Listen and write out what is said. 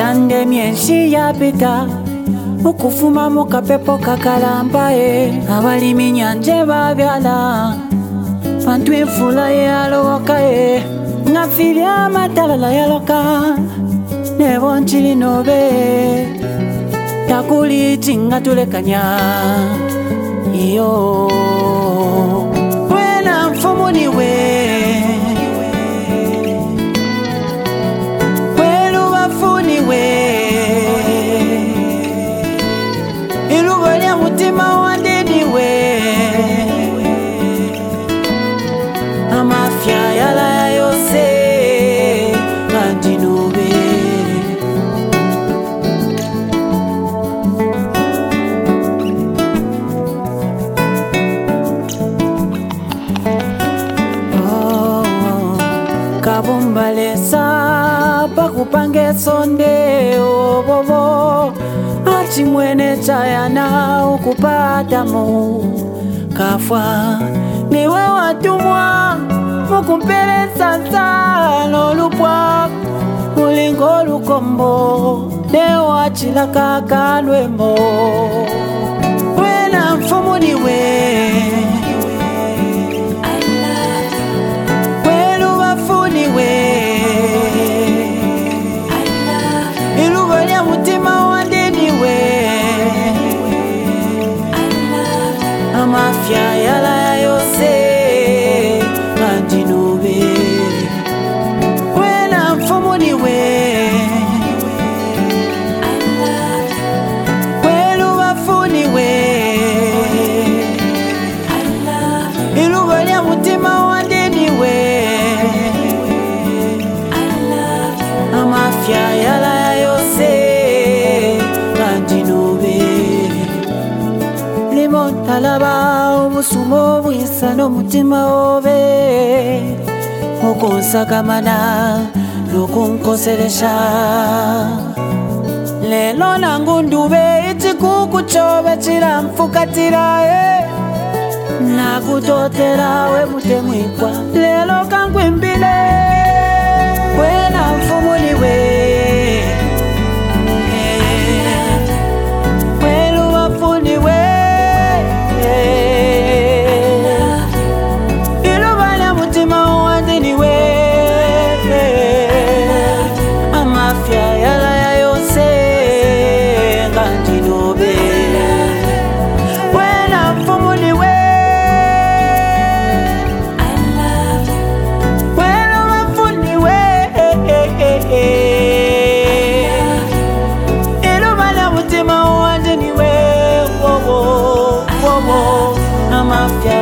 Myande myenshi yapita ukufuma mukapepo kakalamba abalimi nyanje babyala bantu enfula yaloka ngafirya amatalala yaloka nebo nchili nobe takuli tinga tulekanya iyo wena mfumuni we welu wafuni we ilugolia mutima wandini we amafya yala yose ngandinobe kabumbalesa pakupange sonde obobo achimwene chayana ukupata mu kafwa niwe watumwa mukumpelesa nsano lupwa mulingo lukombo leo achilaka kalwembo wena mfumuni we ilugolia mutima wandini we amafya yala yose ngandinobe wena mfumuni we welu wafuni we ilugolia mutima wandini we amafya yala yose ngandinobe limontalaba obusumo bwisa n'omutima obe okunsakamana n'okunkoselesha lelo nangu ndube ekikuku kyobe kiramfukatira nakutotera we mutemwikwa lelo kangwimbile wena mfumuni we welu wafuni we ilubala mutima wandini we amafya yala yose ngandinobe wena mfumuni we ilubala mutima wandini we amafya